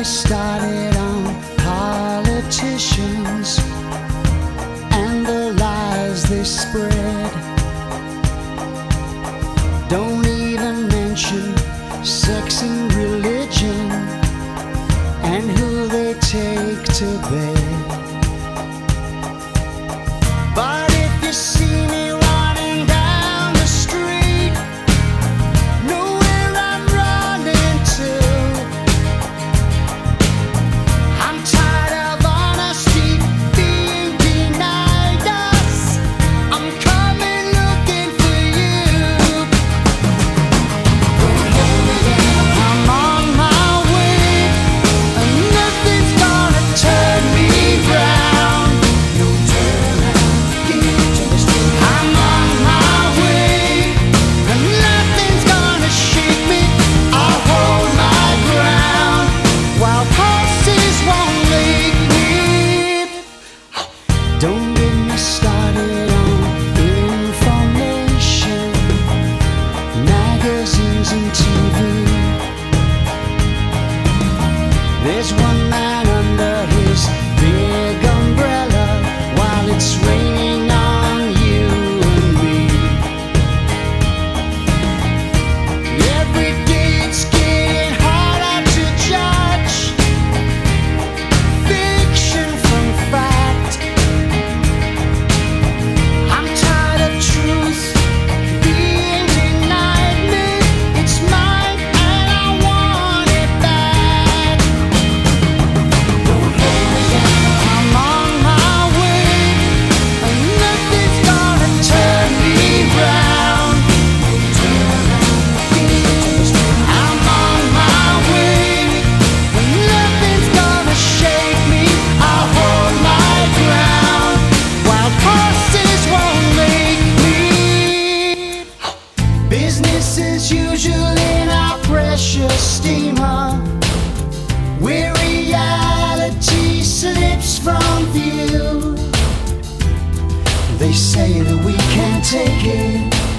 they started on politicians and the lies they spread. Don't even mention sex and religion and who they take to bed. But if you see me running down the street, know where I'm running to. I'm tired of honesty being denied us. I'm coming looking for you. I'm on my way, and nothing's gonna turn me round. No turnaround, get to the street. I'm on my way, and nothing's gonna shake me. I'll hold my ground while horses won't lick me. Don't get me started on information, magazines and TV. There's one man under his big umbrella while it's raining on you and me. Every day it's getting harder to judge fiction from fact. I'm tired of truth being denied me. It's mine and I want it back. Don't hold me down. I'm on my way, and nothing's gonna turn me round. I'm on my way, and nothing's gonna shake me. I'll hold my ground while horses won't lick me. Business as usual in our precious steamer, where reality slips from view. They say that we can't take it,